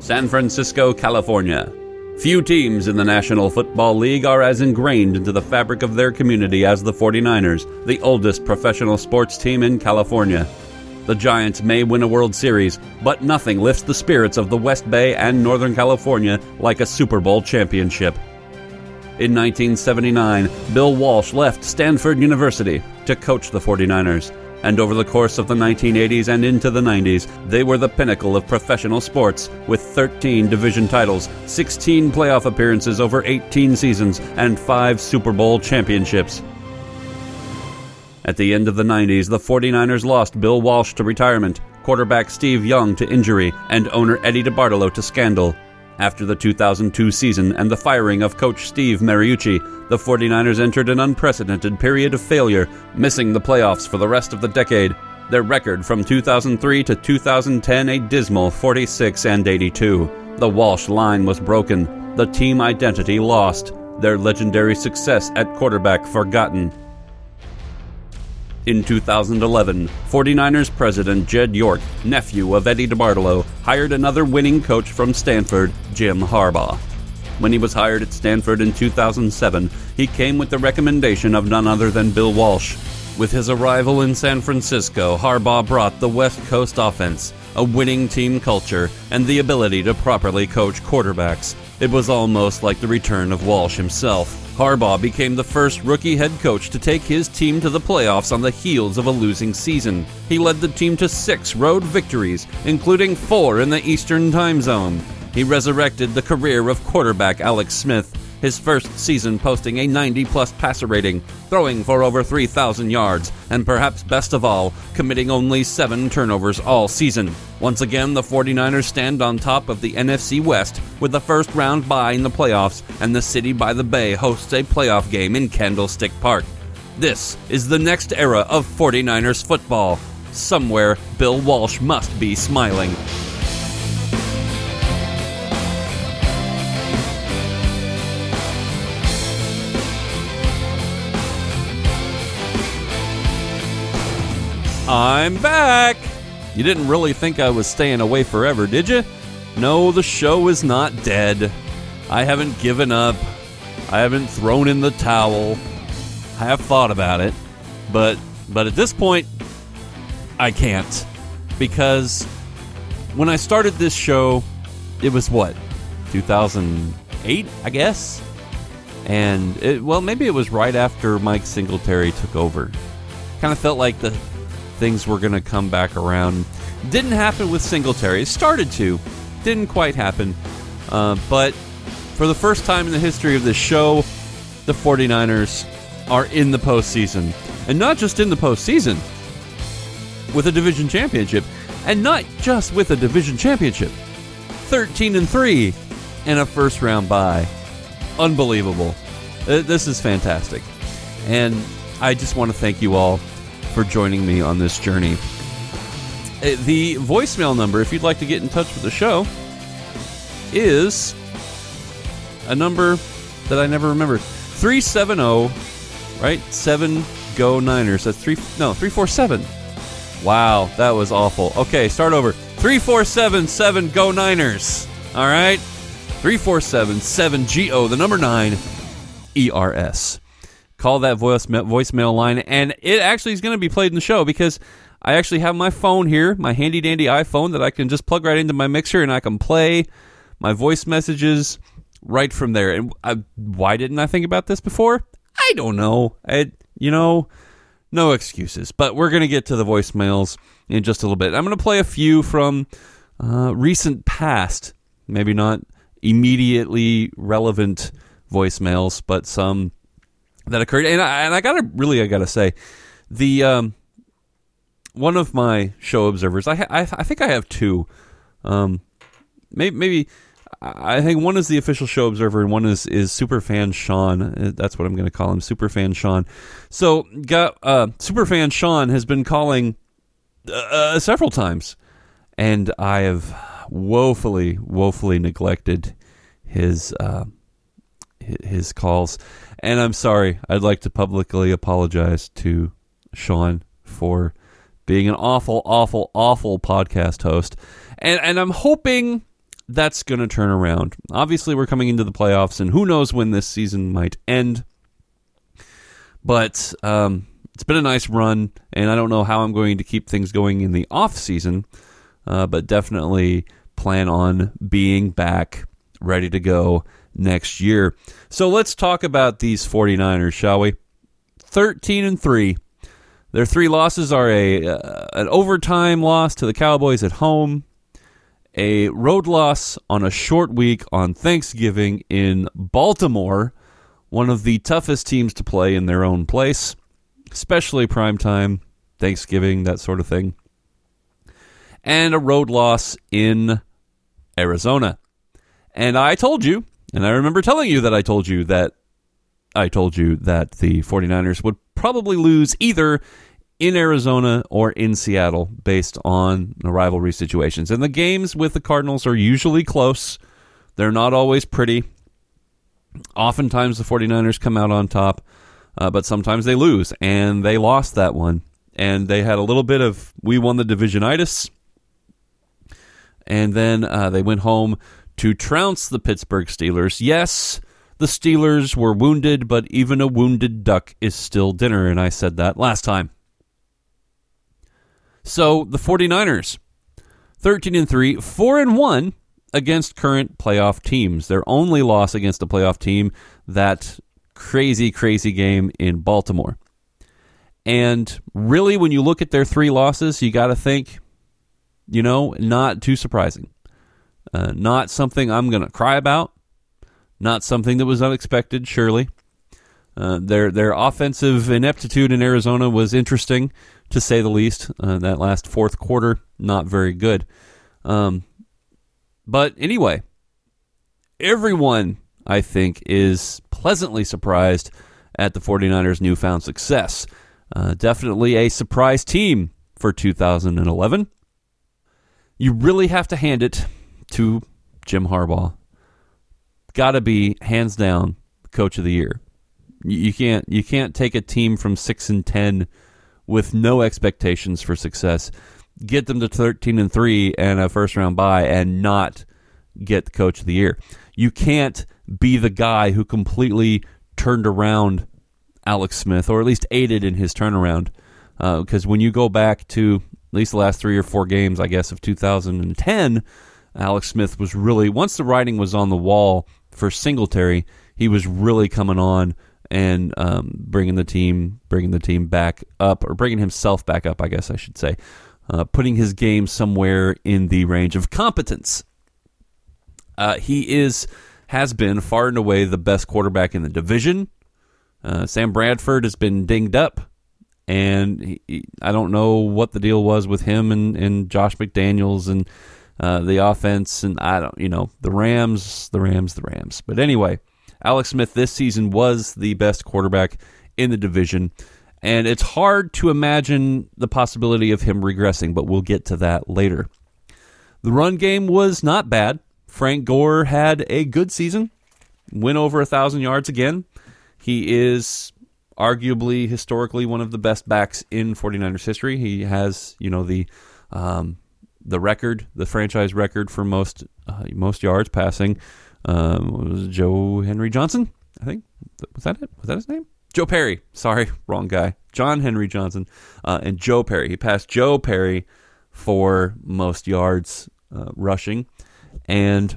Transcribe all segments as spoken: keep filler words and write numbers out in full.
San Francisco, California. Few teams in the National Football League are as ingrained into the fabric of their community as the forty-niners, the oldest professional sports team in California. The Giants may win a World Series, but nothing lifts the spirits of the West Bay and Northern California like a Super Bowl championship. In nineteen seventy-nine, Bill Walsh left Stanford University to coach the forty-niners, and over the course of the nineteen eighties and into the nineties, they were the pinnacle of professional sports with thirteen division titles, sixteen playoff appearances over eighteen seasons, and five Super Bowl championships. At the end of the nineties, the forty-niners lost Bill Walsh to retirement, quarterback Steve Young to injury, and owner Eddie DeBartolo to scandal. After the two thousand two season and the firing of coach Steve Mariucci, the forty-niners entered an unprecedented period of failure, missing the playoffs for the rest of the decade. Their record from two thousand three to two thousand ten a dismal forty-six and eighty-two. The Walsh line was broken, the team identity lost, their legendary success at quarterback forgotten. In two thousand eleven, forty-niners president Jed York, nephew of Eddie DeBartolo, hired another winning coach from Stanford, Jim Harbaugh. When he was hired at Stanford in two thousand seven, he came with the recommendation of none other than Bill Walsh. With his arrival in San Francisco, Harbaugh brought the West Coast offense, a winning team culture, and the ability to properly coach quarterbacks. It was almost like the return of Walsh himself. Harbaugh became the first rookie head coach to take his team to the playoffs on the heels of a losing season. He led the team to six road victories, including four in the Eastern Time Zone. He resurrected the career of quarterback Alex Smith, his first season posting a ninety-plus passer rating, throwing for over three thousand yards, and perhaps best of all, committing only seven turnovers all season. Once again, the forty-niners stand on top of the N F C West with a first-round bye in the playoffs, and the city by the bay hosts a playoff game in Candlestick Park. This is the next era of forty-niners football. Somewhere, Bill Walsh must be smiling. I'm back! You didn't really think I was staying away forever, did you? No, the show is not dead. I haven't given up. I haven't thrown in the towel. I have thought about it. But but at this point, I can't. Because when I started this show, it was what? two thousand eight, I guess? And, it, well, maybe it was right after Mike Singletary took over. Kind of felt like the things were going to come back around. Didn't happen with Singletary. It started to. Didn't quite happen. Uh, but for the first time in the history of this show, the forty-niners are in the postseason. And not just in the postseason, with a division championship. And not just with a division championship. thirteen and three and a first round bye. Unbelievable. Uh, this is fantastic. And I just want to thank you all for joining me on this journey. The voicemail number, if you'd like to get in touch with the show, is a number that I never remembered. three seven zero, right? seven go Niners. That's three, no, three four seven. Wow, that was awful. Okay, start over. three four seven seven go Niners. All right? three four seven seven G O, the number nine, E R S. Call that voice voicemail line, and it actually is going to be played in the show because I actually have my phone here, my handy-dandy iPhone that I can just plug right into my mixer, and I can play my voice messages right from there. And I, why didn't I think about this before? I don't know. I, you know, no excuses. But we're going to get to the voicemails in just a little bit. I'm going to play a few from uh, recent past, maybe not immediately relevant voicemails, but some that occurred, and I, and I gotta really, I gotta say, the um, one of my show observers, I, ha- I, I think I have two, um, maybe, maybe, I think one is the official show observer, and one is is Superfan Sean. That's what I'm going to call him, Superfan Sean. So, got uh, Superfan Sean has been calling uh, several times, and I have woefully, woefully neglected his uh, his calls. And I'm sorry. I'd like to publicly apologize to Sean for being an awful, awful, awful podcast host. And and I'm hoping that's going to turn around. Obviously, we're coming into the playoffs, and who knows when this season might end. But um, it's been a nice run, and I don't know how I'm going to keep things going in the off season, uh, but definitely plan on being back, ready to go next year. So let's talk about these 49ers, shall we? thirteen and three. Their three losses are a uh, an overtime loss to the Cowboys at home, a road loss on a short week on Thanksgiving in Baltimore, one of the toughest teams to play in their own place, especially primetime, Thanksgiving, that sort of thing, and a road loss in Arizona. And I told you, and I remember telling you that I told you that I told you that the 49ers would probably lose either in Arizona or in Seattle based on the rivalry situations. And the games with the Cardinals are usually close. They're not always pretty. Oftentimes the 49ers come out on top, uh, but sometimes they lose, and they lost that one. And they had a little bit of, we won the divisionitis, and then uh, they went home to trounce the Pittsburgh Steelers. Yes, the Steelers were wounded, but even a wounded duck is still dinner, and I said that last time. So the 49ers, thirteen and three, four and one against current playoff teams. Their only loss against a playoff team, that crazy, crazy game in Baltimore. And really, when you look at their three losses, you got to think, you know, not too surprising. Uh, not something I'm going to cry about. Not something that was unexpected, surely. Uh, their their offensive ineptitude in Arizona was interesting, to say the least. Uh, that last fourth quarter, not very good. Um, but anyway, everyone, I think, is pleasantly surprised at the 49ers' newfound success. Uh, definitely a surprise team for two thousand eleven. You really have to hand it to Jim Harbaugh. Got to be, hands down, coach of the year. You can't you can't take a team from six and ten with no expectations for success, get them to thirteen and three and a first round bye, and not get the coach of the year. You can't be the guy who completely turned around Alex Smith, or at least aided in his turnaround. Because uh, when you go back to at least the last three or four games, I guess, of two thousand ten, Alex Smith was really, once the writing was on the wall for Singletary, he was really coming on and um, bringing the team, bringing the team back up, or bringing himself back up, I guess I should say, uh, putting his game somewhere in the range of competence. Uh, he is, has been far and away the best quarterback in the division. Uh, Sam Bradford has been dinged up, and he, he, I don't know what the deal was with him and, and Josh McDaniels and uh, the offense, and I don't, you know, the Rams, the Rams, the Rams. But anyway, Alex Smith this season was the best quarterback in the division, and it's hard to imagine the possibility of him regressing, but we'll get to that later. The run game was not bad. Frank Gore had a good season, went over one thousand yards again. He is arguably, historically, one of the best backs in 49ers history. He has, you know, the um, the record, the franchise record for most uh, most yards passing. Um, was it Joe Henry Johnson, I think? Was that it? Was that his name? Joe Perry. Sorry, wrong guy. John Henry Johnson uh, and Joe Perry. He passed Joe Perry for most yards uh, rushing, and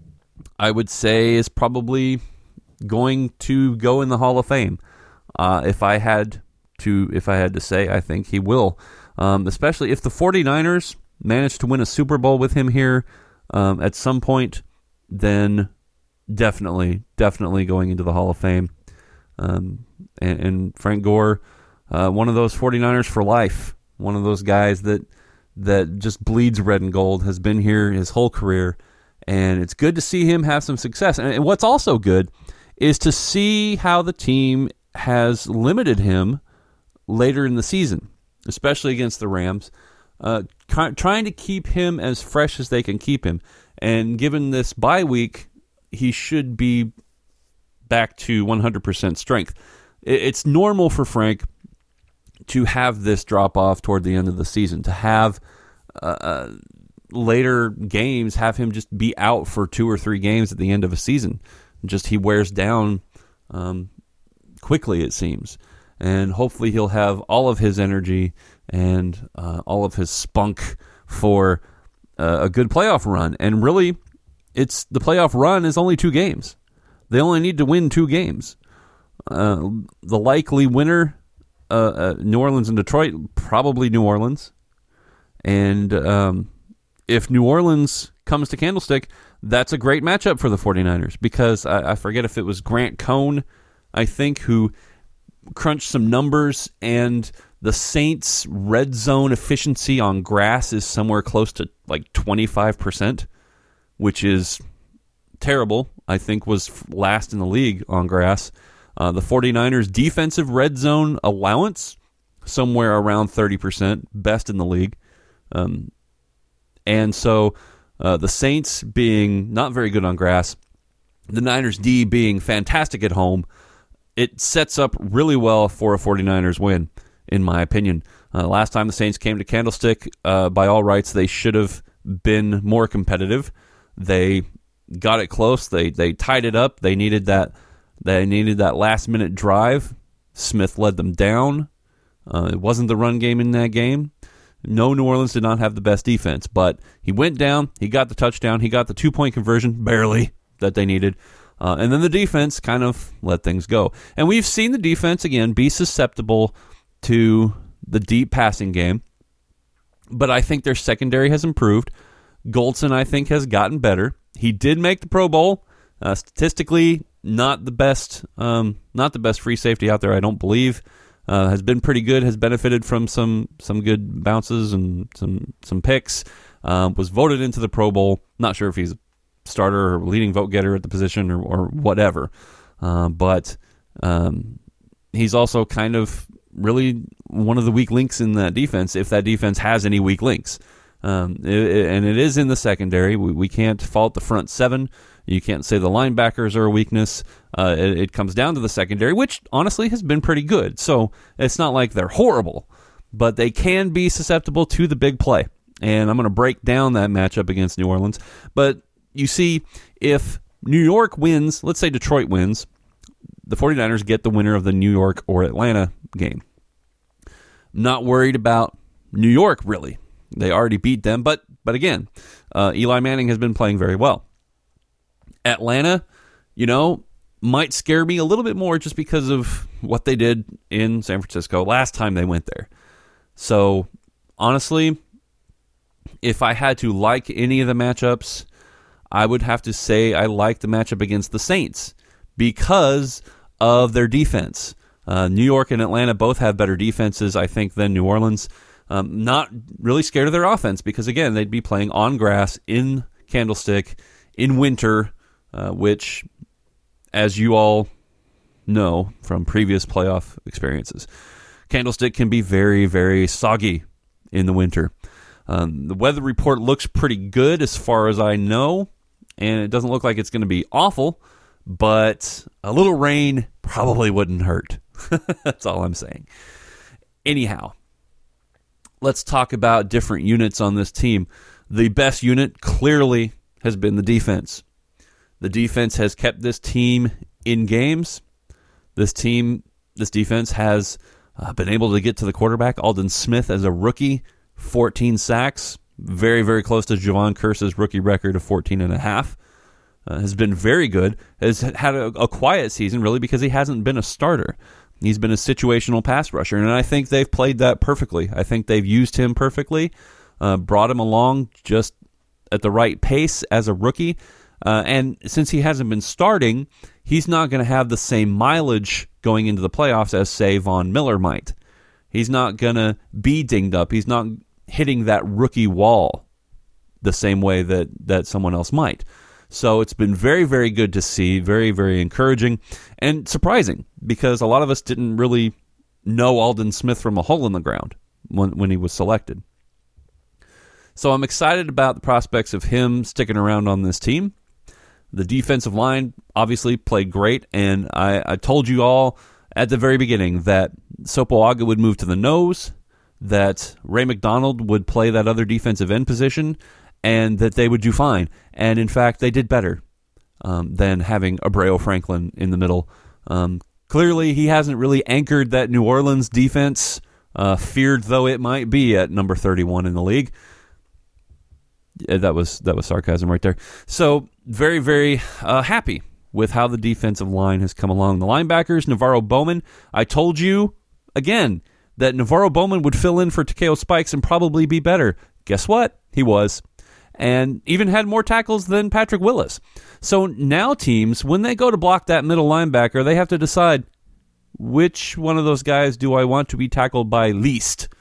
I would say is probably going to go in the Hall of Fame. Uh, if I had to, if I had to say, I think he will. Um, especially if the 49ers manage to win a Super Bowl with him here um, at some point, then definitely, definitely going into the Hall of Fame. Um, and, and Frank Gore, uh, one of those 49ers for life, one of those guys that that just bleeds red and gold, has been here his whole career, and it's good to see him have some success. And, and what's also good is to see how the team has limited him later in the season, especially against the Rams, uh, trying to keep him as fresh as they can keep him. And given this bye week, he should be back to one hundred percent strength. It's normal for Frank to have this drop-off toward the end of the season, to have uh, later games have him just be out for two or three games at the end of a season. Just he wears down um, quickly, it seems. And hopefully he'll have all of his energy and uh, all of his spunk for uh, a good playoff run. And really, it's the playoff run is only two games. They only need to win two games. Uh, the likely winner, uh, uh, New Orleans and Detroit, probably New Orleans. And um, if New Orleans comes to Candlestick, that's a great matchup for the 49ers because I, I forget if it was Grant Cohn, I think, who crunched some numbers, and the Saints' red zone efficiency on grass is somewhere close to like twenty-five percent, which is terrible. I think was last in the league on grass. Uh, the 49ers' defensive red zone allowance, somewhere around thirty percent, best in the league. Um, and so uh, the Saints being not very good on grass, the Niners' D being fantastic at home, it sets up really well for a 49ers win, in my opinion. Uh, last time the Saints came to Candlestick, uh, by all rights, they should have been more competitive. They got it close. They they tied it up. They needed that. They needed that last minute drive. Smith led them down. Uh, it wasn't the run game in that game. No, New Orleans did not have the best defense, but he went down. He got the touchdown. He got the two point conversion, barely, that they needed. Uh, and then the defense kind of let things go. And we've seen the defense, again, be susceptible to the deep passing game. But I think their secondary has improved. Goldson, I think, has gotten better. He did make the Pro Bowl. Uh, statistically, not the best um, not the best free safety out there, I don't believe. Uh, has been pretty good, has benefited from some some good bounces and some, some picks. Uh, was voted into the Pro Bowl. Not sure if he's starter or leading vote getter at the position or, or whatever. Uh, but um, he's also kind of really one of the weak links in that defense, if that defense has any weak links. Um, it, it, and it is in the secondary. We, we can't fault the front seven. You can't say the linebackers are a weakness. Uh, it, it comes down to the secondary, which honestly has been pretty good. So it's not like they're horrible, but they can be susceptible to the big play. And I'm going to break down that matchup against New Orleans. But you see, if New York wins, let's say Detroit wins, the 49ers get the winner of the New York or Atlanta game. Not worried about New York, really. They already beat them. But but again, uh, Eli Manning has been playing very well. Atlanta, you know, might scare me a little bit more just because of what they did in San Francisco last time they went there. So, honestly, if I had to like any of the matchups, I would have to say I like the matchup against the Saints because of their defense. Uh, New York and Atlanta both have better defenses, I think, than New Orleans. Um, not really scared of their offense because, again, they'd be playing on grass in Candlestick in winter, uh, which, as you all know from previous playoff experiences, Candlestick can be very, very soggy in the winter. Um, the weather report looks pretty good as far as I know, and it doesn't look like it's going to be awful, but a little rain probably wouldn't hurt. That's all I'm saying. Anyhow, let's talk about different units on this team. The best unit clearly has been the defense. The defense has kept this team in games. This team, this defense has uh, been able to get to the quarterback. Aldon Smith, as a rookie, fourteen sacks, very, very close to Javon Curse's rookie record of fourteen and a half. Uh, has been very good. Has had a, a quiet season, really, because he hasn't been a starter. He's been a situational pass rusher, and I think they've played that perfectly. I think they've used him perfectly, uh, brought him along just at the right pace as a rookie. Uh, and since he hasn't been starting, he's not going to have the same mileage going into the playoffs as, say, Von Miller might. He's not going to be dinged up. He's not hitting that rookie wall the same way that, that someone else might. So it's been very, very good to see, very, very encouraging, and surprising, because a lot of us didn't really know Aldon Smith from a hole in the ground when, when he was selected. So I'm excited about the prospects of him sticking around on this team. The defensive line obviously played great, and I, I told you all at the very beginning that Sopoaga would move to the nose, that Ray McDonald would play that other defensive end position, and that they would do fine. And in fact, they did better um, than having Abreu Franklin in the middle. Um, clearly, he hasn't really anchored that New Orleans defense, uh, feared though it might be at number thirty-one in the league. Yeah, that was that was sarcasm right there. So very, very uh, happy with how the defensive line has come along. The linebackers, Navarro Bowman. I told you, again, that Navarro Bowman would fill in for Takeo Spikes and probably be better. Guess what? He was. And even had more tackles than Patrick Willis. So now teams, when they go to block that middle linebacker, they have to decide, which one of those guys do I want to be tackled by least?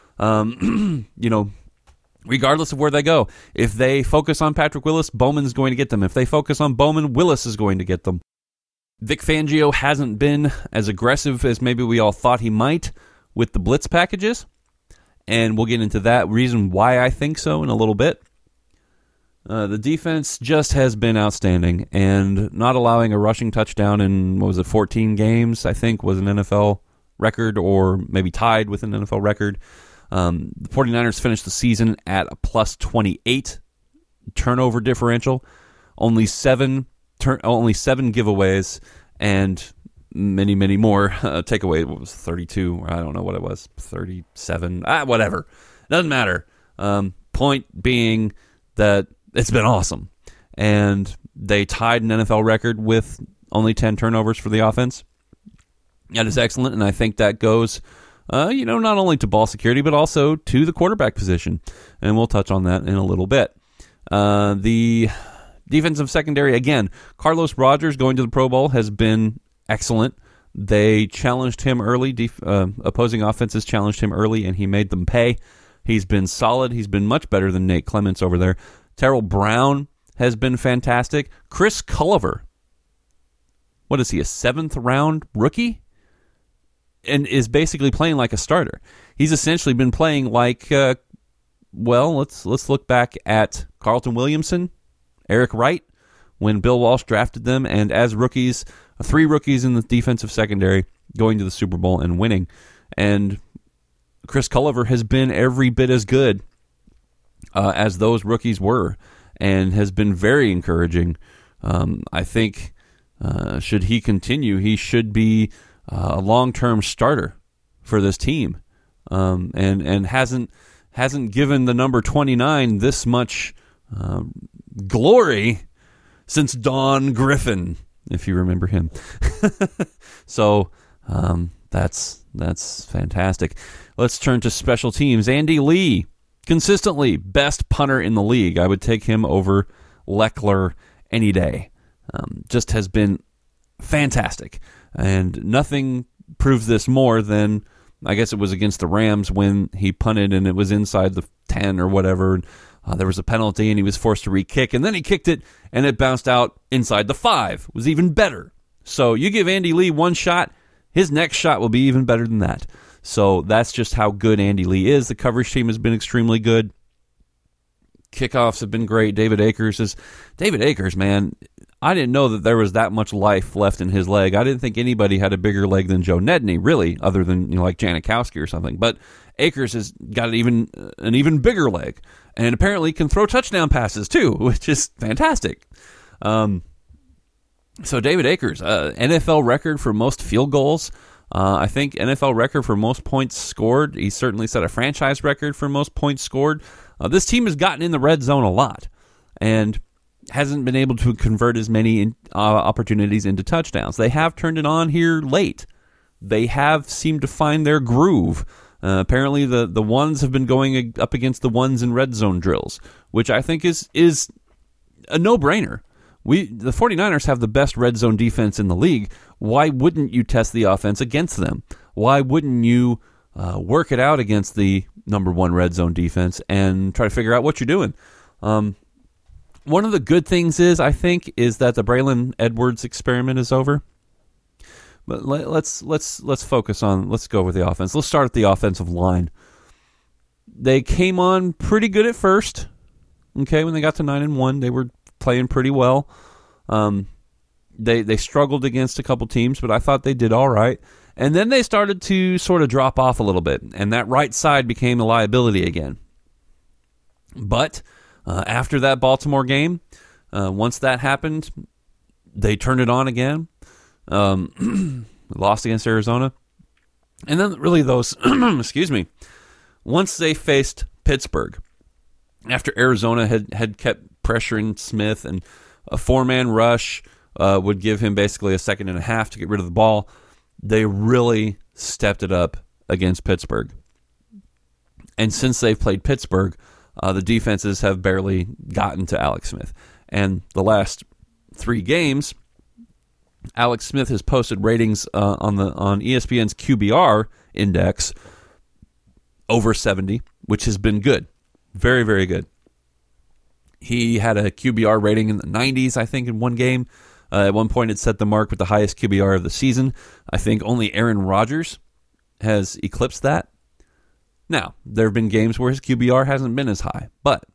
Um, you know, regardless of where they go. If they focus on Patrick Willis, Bowman's going to get them. If they focus on Bowman, Willis is going to get them. Vic Fangio hasn't been as aggressive as maybe we all thought he might with the blitz packages, and we'll get into that reason why I think so in a little bit. Uh, the defense just has been outstanding, and not allowing a rushing touchdown in, what was it, fourteen games, I think, was an N F L record, or maybe tied with an N F L record. Um, the 49ers finished the season at a plus twenty-eight turnover differential, only seven turn, only seven giveaways, and many, many more uh, takeaways. What was thirty-two? I don't know what it was. thirty-seven. Ah, whatever. Doesn't matter. Um, point being that it's been awesome. And they tied an N F L record with only ten turnovers for the offense. That is excellent, and I think that goes, uh, you know, not only to ball security, but also to the quarterback position. And we'll touch on that in a little bit. Uh, the defensive secondary, again, Carlos Rogers going to the Pro Bowl has been excellent. They challenged him early. Def- uh, opposing offenses challenged him early, and he made them pay. He's been solid. He's been much better than Nate Clements over there. Terrell Brown has been fantastic. Chris Culliver, what is he, a seventh-round rookie? And is basically playing like a starter. He's essentially been playing like, uh, well, let's let's look back at Carlton Williamson, Eric Wright, when Bill Walsh drafted them, and as rookies, three rookies in the defensive secondary going to the Super Bowl and winning. And Chris Culliver has been every bit as good uh, as those rookies were, and has been very encouraging. Um, I think uh, should he continue, he should be uh, a long-term starter for this team, um, and and hasn't hasn't given the number twenty-nine this much uh, glory since Don Griffin, if you remember him. So um, that's that's fantastic. Let's turn to special teams. Andy Lee, consistently best punter in the league. I would take him over Leckler any day. Um, just has been fantastic. And nothing proves this more than, I guess it was against the Rams when he punted and it was inside the ten or whatever. Uh, there was a penalty and he was forced to re-kick, and then he kicked it and it bounced out inside the five. It was even better. So you give Andy Lee one shot, his next shot will be even better than that. So that's just how good Andy Lee is. The coverage team has been extremely good. Kickoffs have been great. David Akers is David Akers, man. I didn't know that there was that much life left in his leg. I didn't think anybody had a bigger leg than Joe Nedney, really, other than, you know, like Janikowski or something. But Akers has got an even an even bigger leg, and apparently can throw touchdown passes too, which is fantastic. Um, so David Akers, uh, N F L record for most field goals. Uh, I think N F L record for most points scored. He certainly set a franchise record for most points scored. Uh, this team has gotten in the red zone a lot and hasn't been able to convert as many in, uh, opportunities into touchdowns. They have turned it on here late. They have seemed to find their groove. Uh, apparently, the, the ones have been going up against the ones in red zone drills, which I think is is a no-brainer. We the 49ers have the best red zone defense in the league. Why wouldn't you test the offense against them? Why wouldn't you uh, work it out against the number one red zone defense and try to figure out what you're doing? Um, one of the good things is, I think, is that the Braylon Edwards experiment is over. But let, let's let's let's focus on let's go with the offense. Let's start at the offensive line. They came on pretty good at first. Okay, when they got to nine and one, they were playing pretty well. Um, they they struggled against a couple teams, but I thought they did all right. And then they started to sort of drop off a little bit, and that right side became a liability again. But Uh, after that Baltimore game, uh, once that happened, they turned it on again. Um, lost against Arizona. And then really those, excuse me, once they faced Pittsburgh, after Arizona had, had kept pressuring Smith and a four-man rush uh, would give him basically a second and a half to get rid of the ball, they really stepped it up against Pittsburgh. And since they've played Pittsburgh, uh, the defenses have barely gotten to Alex Smith. And the last three games, Alex Smith has posted ratings uh, on the on E S P N's Q B R index over seventy, which has been good. Very, very good. He had a Q B R rating in the nineties, I think, in one game. Uh, at one point, it set the mark with the highest Q B R of the season. I think only Aaron Rodgers has eclipsed that. Now, there have been games where his Q B R hasn't been as high, but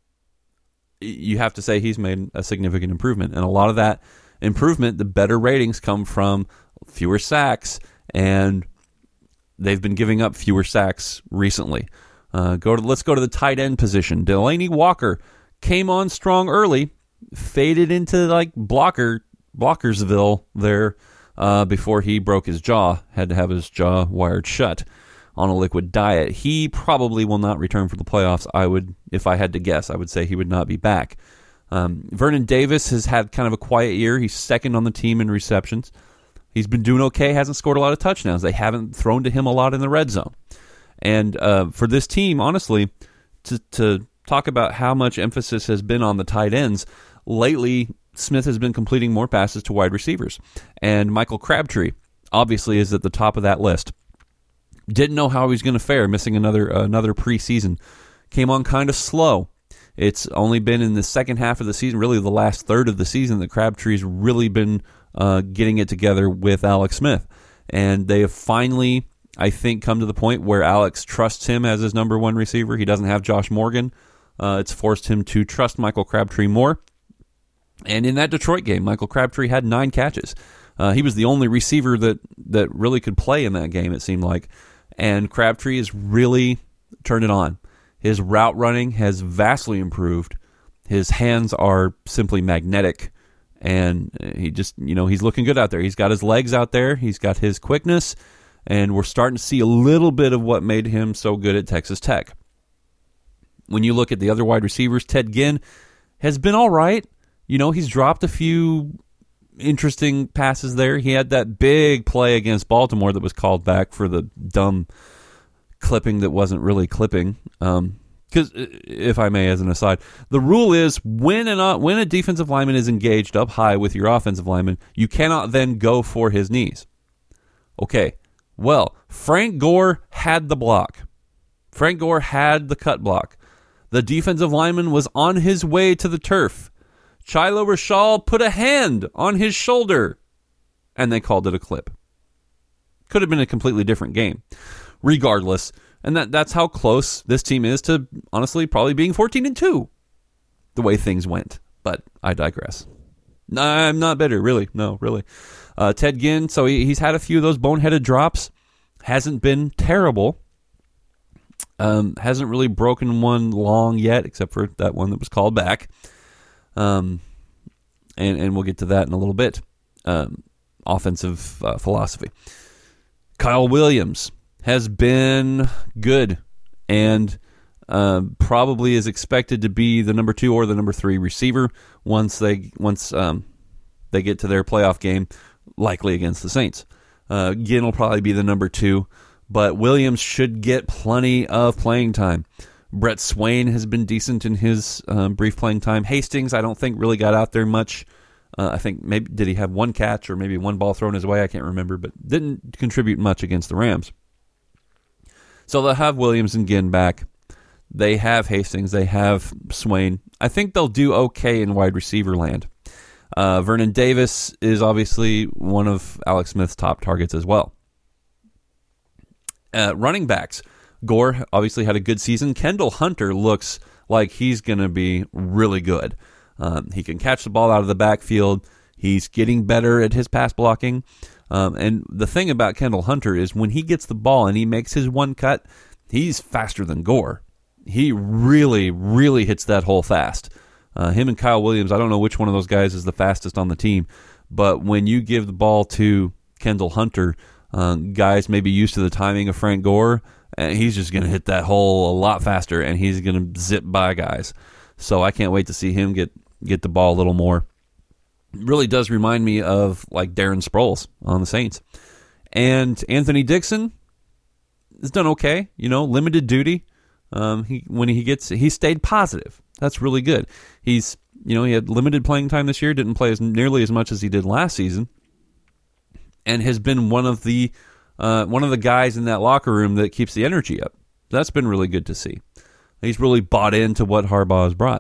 you have to say he's made a significant improvement. And a lot of that improvement, the better ratings, come from fewer sacks, and they've been giving up fewer sacks recently. Uh, go to let's go to the tight end position. Delaney Walker came on strong early, faded into like blocker Blockersville there uh, before he broke his jaw. Had to have his jaw wired shut on a liquid diet. He probably will not return for the playoffs. I would, if I had to guess, I would say he would not be back. Um, Vernon Davis has had kind of a quiet year. He's second on the team in receptions. He's been doing okay, hasn't scored a lot of touchdowns. They haven't thrown to him a lot in the red zone. And uh, for this team, honestly, to, to talk about how much emphasis has been on the tight ends, lately Smith has been completing more passes to wide receivers. And Michael Crabtree obviously is at the top of that list. Didn't know how he was going to fare, missing another uh, another preseason. Came on kind of slow. It's only been in the second half of the season, really the last third of the season, that Crabtree's really been uh, getting it together with Alex Smith. And they have finally, I think, come to the point where Alex trusts him as his number one receiver. He doesn't have Josh Morgan. Uh, it's forced him to trust Michael Crabtree more. And in that Detroit game, Michael Crabtree had nine catches. Uh, he was the only receiver that, that really could play in that game, it seemed like. And Crabtree has really turned it on. His route running has vastly improved. His hands are simply magnetic. And he just, you know, he's looking good out there. He's got his legs out there. He's got his quickness. And we're starting to see a little bit of what made him so good at Texas Tech. When you look at the other wide receivers, Ted Ginn has been all right. You know, he's dropped a few interesting passes there. He had that big play against Baltimore that was called back for the dumb clipping that wasn't really clipping. Um, because, if I may, as an aside, the rule is when a, when a defensive lineman is engaged up high with your offensive lineman, you cannot then go for his knees. Okay, well, Frank Gore had the block. Frank Gore had the cut block. The defensive lineman was on his way to the turf. Chilo Rashal put a hand on his shoulder, and they called it a clip. Could have been a completely different game. Regardless, and that, that's how close this team is to, honestly, probably being fourteen and two, the way things went. But I digress. I'm not bitter, really. No, really. Uh, Ted Ginn, so he, he's had a few of those boneheaded drops. Hasn't been terrible. Um, hasn't really broken one long yet, except for that one that was called back. Um, and, and we'll get to that in a little bit. Um, offensive uh, philosophy. Kyle Williams has been good and uh, probably is expected to be the number two or the number three receiver once they once um, they get to their playoff game, likely against the Saints. Uh, Ginn will probably be the number two, but Williams should get plenty of playing time. Brett Swain has been decent in his um, brief playing time. Hastings, I don't think, really got out there much. Uh, I think maybe did he have one catch or maybe one ball thrown his way? I can't remember, but didn't contribute much against the Rams. So they'll have Williams and Ginn back. They have Hastings. They have Swain. I think they'll do okay in wide receiver land. Uh, Vernon Davis is obviously one of Alex Smith's top targets as well. Uh, running backs. Gore obviously had a good season. Kendall Hunter looks like he's going to be really good. Um, he can catch the ball out of the backfield. He's getting better at his pass blocking. Um, and the thing about Kendall Hunter is when he gets the ball and he makes his one cut, he's faster than Gore. he really, really hits that hole fast. Uh, him and Kyle Williams, I don't know which one of those guys is the fastest on the team, but when you give the ball to Kendall Hunter, uh, guys maybe used to the timing of Frank Gore, and he's just going to hit that hole a lot faster, and he's going to zip by guys. So I can't wait to see him get, get the ball a little more. It really does remind me of like Darren Sproles on the Saints. And Anthony Dixon has done okay, you know, limited duty. Um, he when he gets he stayed positive. That's really good. He's you know he had limited playing time this year, didn't play as nearly as much as he did last season, and has been one of the uh, one of the guys in that locker room that keeps the energy up. That's been really good to see. He's really bought into what Harbaugh has brought.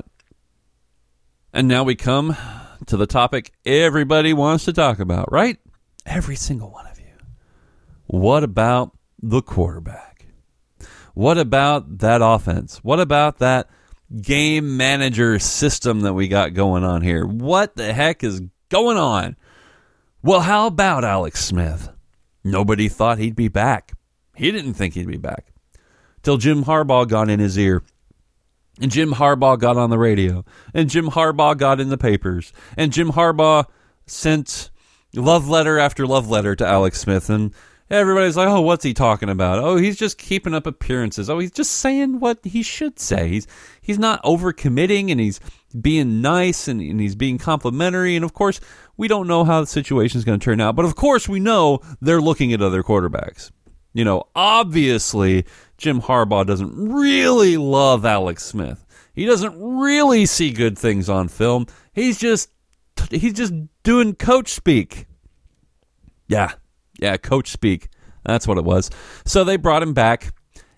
And now we come to the topic everybody wants to talk about, right? Every single one of you. What about the quarterback? What about that offense? What about that game manager system that we got going on here? What the heck is going on? Well, how about Alex Smith? Nobody thought he'd be back. He didn't think he'd be back. Till Jim Harbaugh got in his ear. And Jim Harbaugh got on the radio. And Jim Harbaugh got in the papers. And Jim Harbaugh sent love letter after love letter to Alex Smith. And everybody's like, oh, what's he talking about? Oh, he's just keeping up appearances. Oh, he's just saying what he should say. He's he's not overcommitting, and he's being nice, and, and he's being complimentary. And, of course, we don't know how the situation is going to turn out. But, of course, we know they're looking at other quarterbacks. You know, obviously, Jim Harbaugh doesn't really love Alex Smith. He doesn't really see good things on film. He's just he's just doing coach speak. Yeah. Yeah, coach speak. That's what it was. So they brought him back,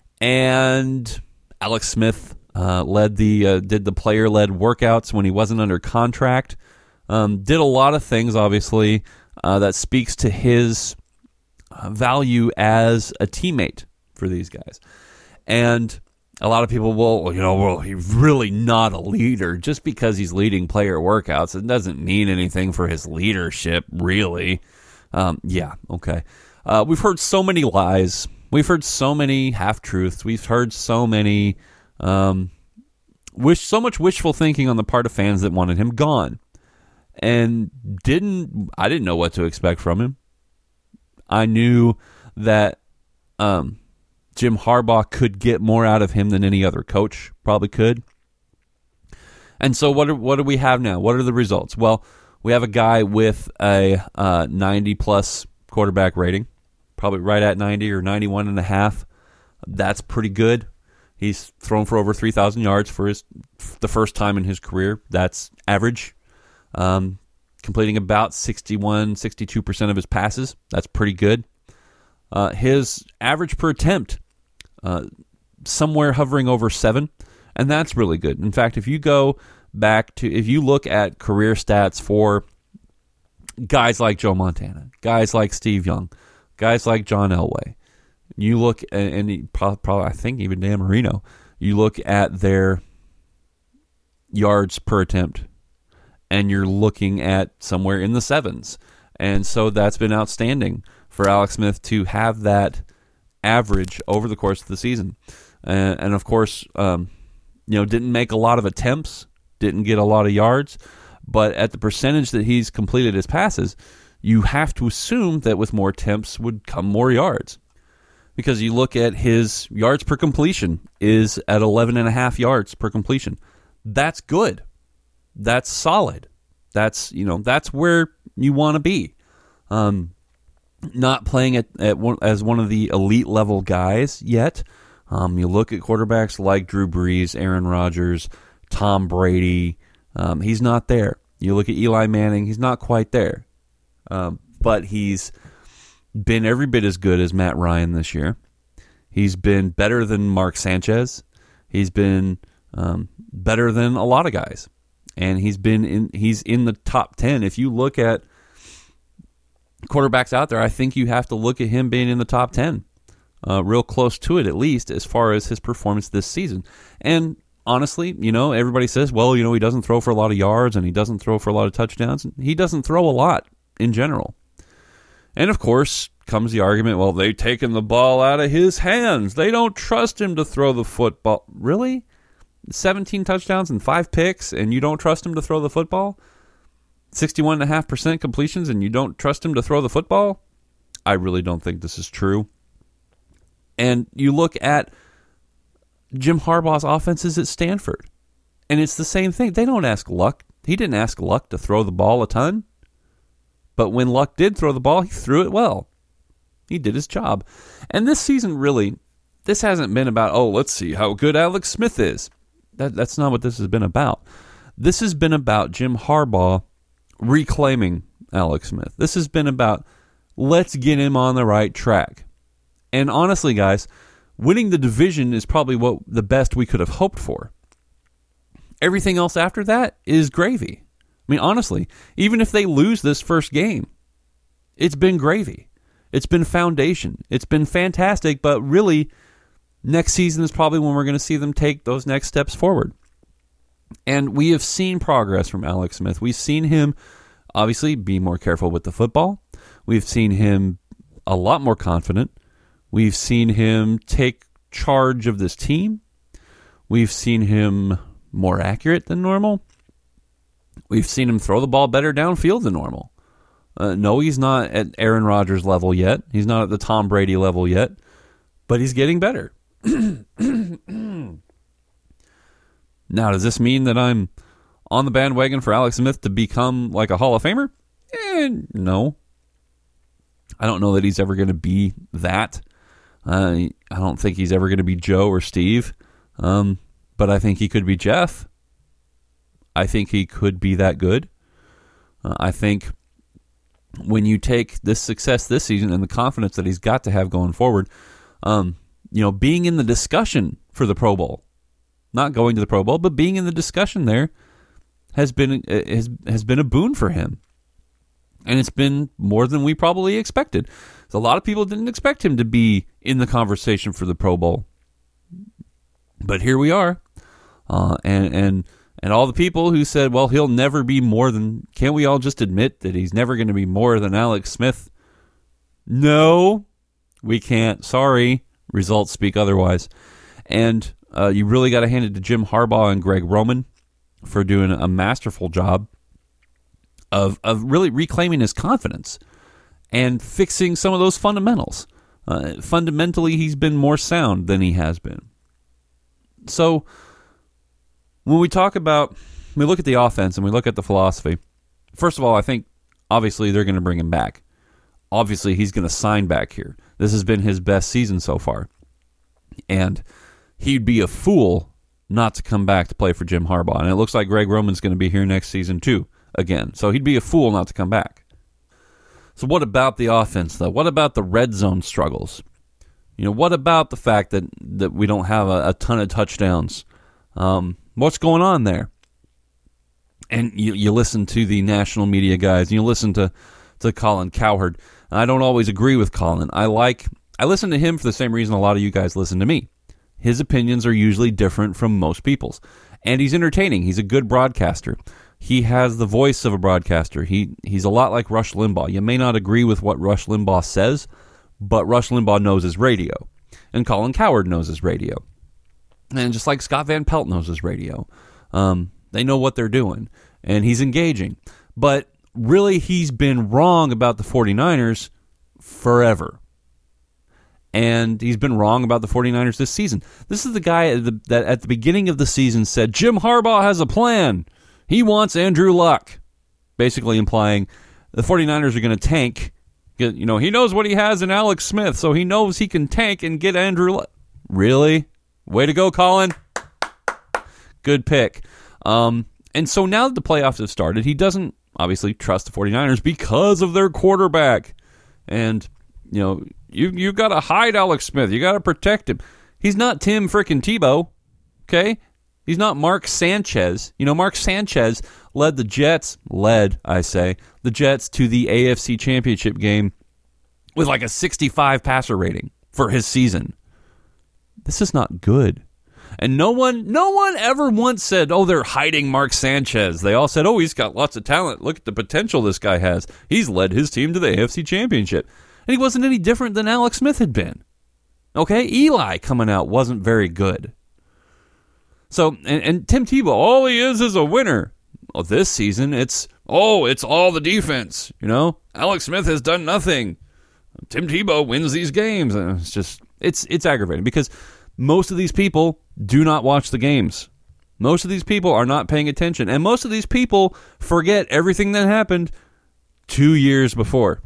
and Alex Smith uh, led the uh, did the player-led workouts when he wasn't under contract. Um, did a lot of things, obviously, uh, that speaks to his uh, value as a teammate for these guys. And a lot of people will, you know, well, he's really not a leader. Just because he's leading player workouts, it doesn't mean anything for his leadership, really. Um, yeah, okay. Uh, we've heard so many lies. We've heard so many half-truths. We've heard so many, um, wish so much wishful thinking on the part of fans that wanted him gone, and didn't. I didn't know what to expect from him. I knew that um, Jim Harbaugh could get more out of him than any other coach probably could. And so, what are, what do we have now? What are the results? Well, we have a guy with a uh, ninety plus quarterback rating, probably right at ninety or ninety-one and a half. That's pretty good. He's thrown for over three thousand yards for his the first time in his career. That's average. Um, completing about sixty-one, sixty-two percent of his passes. That's pretty good. Uh, his average per attempt, uh, somewhere hovering over seven, and that's really good. In fact, if you go back to, if you look at career stats for guys like Joe Montana, guys like Steve Young, guys like John Elway, you look at, and probably, I think even Dan Marino, you look at their yards per attempt, and you're looking at somewhere in the sevens. And so that's been outstanding for Alex Smith to have that average over the course of the season. And, and of course, um, you know, didn't make a lot of attempts, didn't get a lot of yards, but at the percentage that he's completed his passes, you have to assume that with more attempts would come more yards. Because you look at his yards per completion is at eleven and a half yards per completion. That's good. That's solid. That's, you know, that's where you want to be. Um, not playing at, at one, as one of the elite level guys yet. Um, you look at quarterbacks like Drew Brees, Aaron Rodgers, Tom Brady. Um, he's not there. You look at Eli Manning. He's not quite there. Um, but he's been every bit as good as Matt Ryan this year. He's been better than Mark Sanchez. He's been um, better than a lot of guys. And he's been in he's in the top ten. If you look at quarterbacks out there, I think you have to look at him being in the top ten. Uh, real close to it, at least, as far as his performance this season. And honestly, you know, everybody says, well, you know, he doesn't throw for a lot of yards and he doesn't throw for a lot of touchdowns. He doesn't throw a lot in general. And, of course, comes the argument, well, they've taken the ball out of his hands. They don't trust him to throw the football. Really? seventeen touchdowns and five picks, and you don't trust him to throw the football? sixty-one point five percent completions, and you don't trust him to throw the football? I really don't think this is true. And you look at Jim Harbaugh's offenses at Stanford, and it's the same thing. They don't ask Luck. He didn't ask Luck to throw the ball a ton. But when Luck did throw the ball, he threw it well. He did his job. And this season, really, this hasn't been about, oh, let's see how good Alex Smith is. That, that's not what this has been about. This has been about Jim Harbaugh reclaiming Alex Smith. This has been about, let's get him on the right track. And honestly, guys, winning the division is probably what the best we could have hoped for. Everything else after that is gravy. I mean, honestly, even if they lose this first game, it's been gravy. It's been foundation. It's been fantastic, but really, next season is probably when we're going to see them take those next steps forward. And we have seen progress from Alex Smith. We've seen him, obviously, be more careful with the football. We've seen him a lot more confident. We've seen him take charge of this team. We've seen him more accurate than normal. We've seen him throw the ball better downfield than normal. Uh, no, he's not at Aaron Rodgers level yet. He's not at the Tom Brady level yet, but he's getting better. Now, does this mean that I'm on the bandwagon for Alex Smith to become like a Hall of Famer? Eh, no. I don't know that he's ever going to be that. Uh, I don't think he's ever going to be Joe or Steve. Um, but I think he could be Jeff. I think he could be that good. Uh, I think when you take this success this season and the confidence that he's got to have going forward, um, you know, being in the discussion for the Pro Bowl, not going to the Pro Bowl, but being in the discussion there has been has has been a boon for him, and it's been more than we probably expected. So a lot of people didn't expect him to be in the conversation for the Pro Bowl, but here we are, uh, and and. And all the people who said, well, he'll never be more than... Can't we all just admit that he's never going to be more than Alex Smith? No, we can't. Sorry. Results speak otherwise. And uh, you really got to hand it to Jim Harbaugh and Greg Roman for doing a masterful job of, of really reclaiming his confidence and fixing some of those fundamentals. Uh, fundamentally, he's been more sound than he has been. So... when we talk about, we look at the offense and we look at the philosophy, first of all, I think obviously they're going to bring him back. Obviously, he's going to sign back here. This has been his best season so far. And he'd be a fool not to come back to play for Jim Harbaugh. And it looks like Greg Roman's going to be here next season too, again. So he'd be a fool not to come back. So what about the offense, though? What about the red zone struggles? You know, what about the fact that, that we don't have a, a ton of touchdowns? Um... What's going on there? And you, you listen to the national media guys, and you listen to, to Colin Cowherd. I don't always agree with Colin. I like I listen to him for the same reason a lot of you guys listen to me. His opinions are usually different from most people's. And he's entertaining. He's a good broadcaster. He has the voice of a broadcaster. He He's a lot like Rush Limbaugh. You may not agree with what Rush Limbaugh says, but Rush Limbaugh knows his radio. And Colin Cowherd knows his radio. And just like Scott Van Pelt knows his radio. Um, they know what they're doing. And he's engaging. But really, he's been wrong about the 49ers forever. And he's been wrong about the 49ers this season. This is the guy that at the beginning of the season said, Jim Harbaugh has a plan. He wants Andrew Luck. Basically implying the 49ers are going to tank. You know, he knows what he has in Alex Smith, so he knows he can tank and get Andrew Luck. Really? Way to go, Colin. Good pick. Um, and so now that the playoffs have started, he doesn't obviously trust the 49ers because of their quarterback. And, you know, you you got to hide Alex Smith. You got to protect him. He's not Tim frickin' Tebow, okay? He's not Mark Sanchez. You know, Mark Sanchez led the Jets, led, I say, the Jets to the A F C Championship game with like a sixty-five passer rating for his season. This is not good. And no one no one ever once said, oh, they're hiding Mark Sanchez. They all said, oh, he's got lots of talent. Look at the potential this guy has. He's led his team to the A F C Championship. And he wasn't any different than Alex Smith had been. Okay, Eli coming out wasn't very good. So, and, and Tim Tebow, all he is is a winner. Well, this season, it's, oh, it's all the defense, you know? Alex Smith has done nothing. Tim Tebow wins these games. And it's just, it's it's aggravating because most of these people do not watch the games. Most of these people are not paying attention. And most of these people forget everything that happened two years before.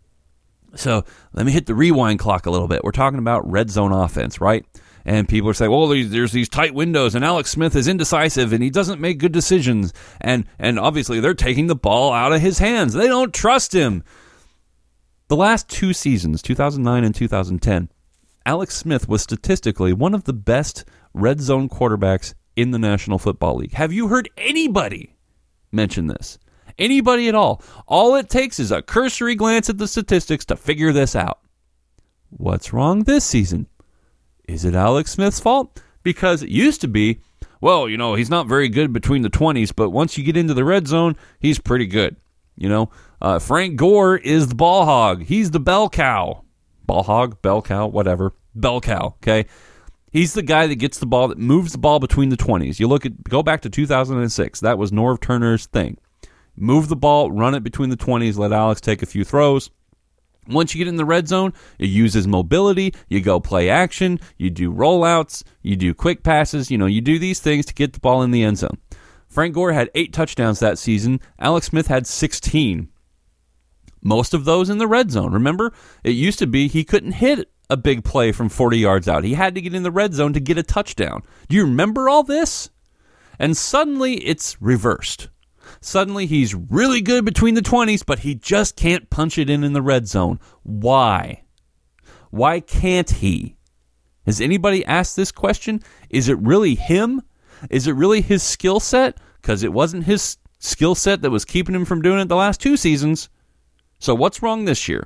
So let me hit the rewind clock a little bit. We're talking about red zone offense, right? And people are saying, well, there's these tight windows, and Alex Smith is indecisive, and he doesn't make good decisions. And, and obviously, they're taking the ball out of his hands. They don't trust him. The last two seasons, two thousand nine and two thousand ten, Alex Smith was statistically one of the best red zone quarterbacks in the National Football League. Have you heard anybody mention this? Anybody at all? All it takes is a cursory glance at the statistics to figure this out. What's wrong this season? Is it Alex Smith's fault? Because it used to be, well, you know, he's not very good between the twenties, but once you get into the red zone, he's pretty good. You know, uh, Frank Gore is the ball hog. He's the bell cow. Ball hog, bell cow, whatever. Bell cow, okay? He's the guy that gets the ball, that moves the ball between the twenties. You look at, go back to two thousand six. That was Norv Turner's thing. Move the ball, run it between the twenties, let Alex take a few throws. Once you get in the red zone, you use his mobility, you go play action, you do rollouts, you do quick passes, you know, you do these things to get the ball in the end zone. Frank Gore had eight touchdowns that season. Alex Smith had sixteen. Most of those in the red zone. Remember, it used to be he couldn't hit a big play from forty yards out. He had to get in the red zone to get a touchdown. Do you remember all this? And suddenly it's reversed. Suddenly he's really good between the twenties, but he just can't punch it in in the red zone. Why? Why can't he? Has anybody asked this question? Is it really him? Is it really his skill set? Because it wasn't his skill set that was keeping him from doing it the last two seasons. So what's wrong this year?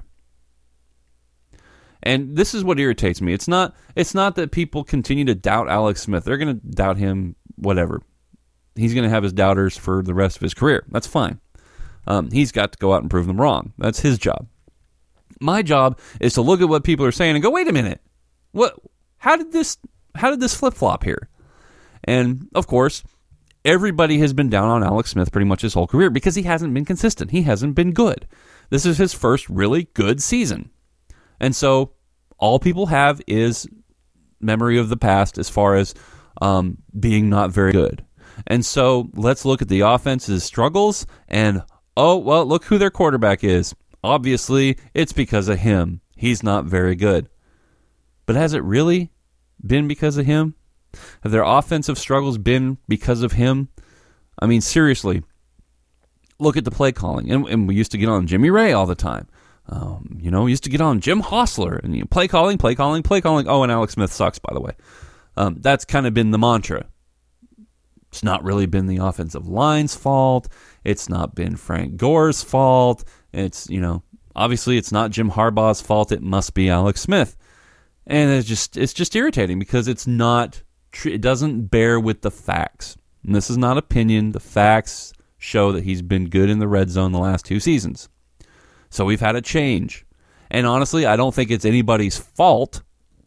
And this is what irritates me. It's not it's not that people continue to doubt Alex Smith. They're going to doubt him, whatever. He's going to have his doubters for the rest of his career. That's fine. Um, he's got to go out and prove them wrong. That's his job. My job is to look at what people are saying and go, wait a minute. What? How did this how did this flip-flop here? And, of course, everybody has been down on Alex Smith pretty much his whole career because he hasn't been consistent. He hasn't been good. This is his first really good season. And so all people have is memory of the past as far as um, being not very good. And so let's look at the offense's struggles and, oh, well, look who their quarterback is. Obviously, it's because of him. He's not very good. But has it really been because of him? Have their offensive struggles been because of him? I mean, seriously, look at the play calling. And, and we used to get on Jimmy Ray all the time. Um, you know, we used to get on Jim Hostler. And you know, play calling, play calling, play calling. Oh, and Alex Smith sucks, by the way. Um, that's kind of been the mantra. It's not really been the offensive line's fault. It's not been Frank Gore's fault. It's, you know, obviously it's not Jim Harbaugh's fault. It must be Alex Smith. And it's just it's just irritating because it's not, it doesn't bear with the facts. And this is not opinion. The facts show that he's been good in the red zone the last two seasons. So we've had a change. And honestly, I don't think it's anybody's fault.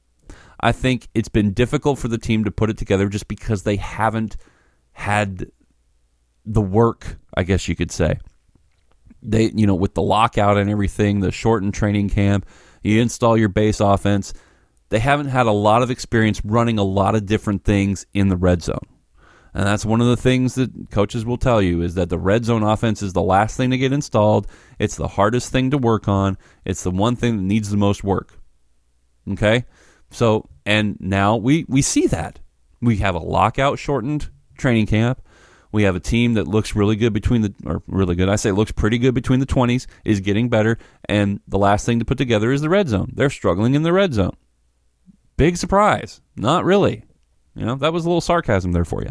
I think it's been difficult for the team to put it together just because they haven't had the work, I guess you could say. They, you know, with the lockout and everything, the shortened training camp, you install your base offense. They haven't had a lot of experience running a lot of different things in the red zone. And that's one of the things that coaches will tell you is that the red zone offense is the last thing to get installed. It's the hardest thing to work on. It's the one thing that needs the most work. Okay? So, and now we, we see that. We have a lockout shortened training camp. We have a team that looks really good between the, or really good, I say looks pretty good between the twenties, is getting better, and the last thing to put together is the red zone. They're struggling in the red zone. Big surprise. Not really. You know, that was a little sarcasm there for you.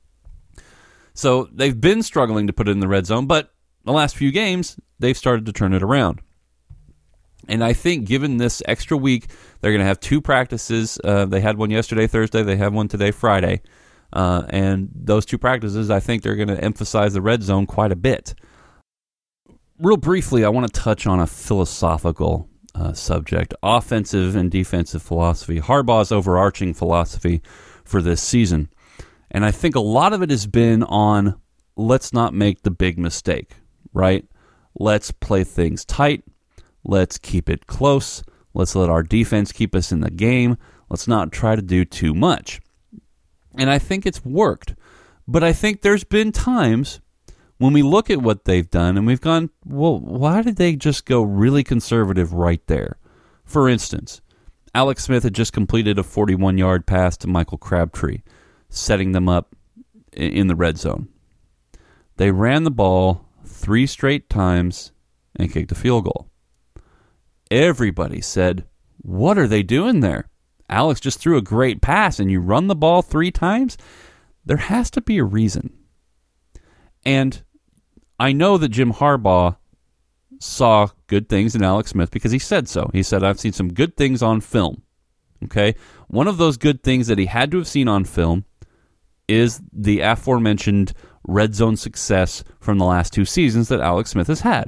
So they've been struggling to put it in the red zone, but the last few games, they've started to turn it around. And I think given this extra week, they're going to have two practices. Uh, they had one yesterday, Thursday. They have one today, Friday. Uh, and those two practices, I think they're going to emphasize the red zone quite a bit. Real briefly, I want to touch on a philosophical uh, subject, offensive and defensive philosophy, Harbaugh's overarching philosophy for this season. And I think a lot of it has been on, let's not make the big mistake, right? Let's play things tight. Let's keep it close. Let's let our defense keep us in the game. Let's not try to do too much. And I think it's worked. But I think there's been times when we look at what they've done and we've gone, well, why did they just go really conservative right there? For instance, Alex Smith had just completed a forty-one-yard pass to Michael Crabtree, setting them up in the red zone. They ran the ball three straight times and kicked a field goal. Everybody said, what are they doing there? Alex just threw a great pass and you run the ball three times? There has to be a reason. And I know that Jim Harbaugh saw good things in Alex Smith because he said so. He said, I've seen some good things on film. Okay? One of those good things that he had to have seen on film is the aforementioned red zone success from the last two seasons that Alex Smith has had.